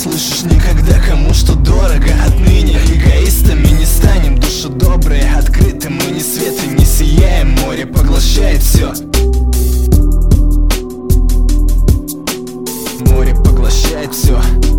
слышишь никогда, кому что дорого. Отныне эгоистами не станем, души добрые, открыты. Мы ни света не сияем, море поглощает все. Море поглощает все.